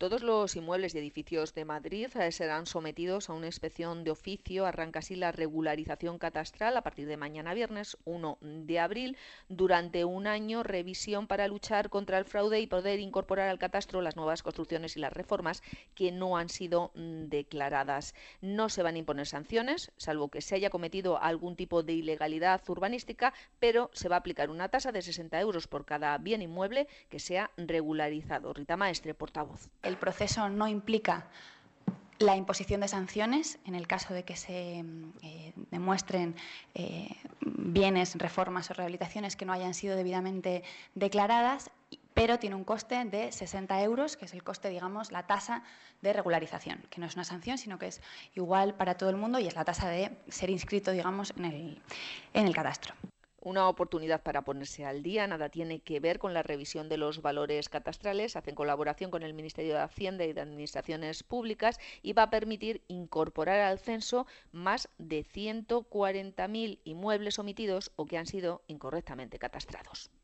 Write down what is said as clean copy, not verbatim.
Todos los inmuebles y edificios de Madrid serán sometidos a una inspección de oficio. Arranca así la regularización catastral a partir de mañana viernes 1 de abril. Durante un año, revisión para luchar contra el fraude y poder incorporar al catastro las nuevas construcciones y las reformas que no han sido declaradas. No se van a imponer sanciones, salvo que se haya cometido algún tipo de ilegalidad urbanística, pero se va a aplicar una tasa de 60 euros por cada bien inmueble que sea regularizado. Rita Maestre, portavoz. El proceso no implica la imposición de sanciones en el caso de que se demuestren bienes, reformas o rehabilitaciones que no hayan sido debidamente declaradas, pero tiene un coste de 60 euros, que es el coste, digamos, la tasa de regularización, que no es una sanción, sino que es igual para todo el mundo y es la tasa de ser inscrito, digamos, en el catastro. Una oportunidad para ponerse al día, nada tiene que ver con la revisión de los valores catastrales, hace en colaboración con el Ministerio de Hacienda y de Administraciones Públicas y va a permitir incorporar al censo más de 140.000 inmuebles omitidos o que han sido incorrectamente catastrados.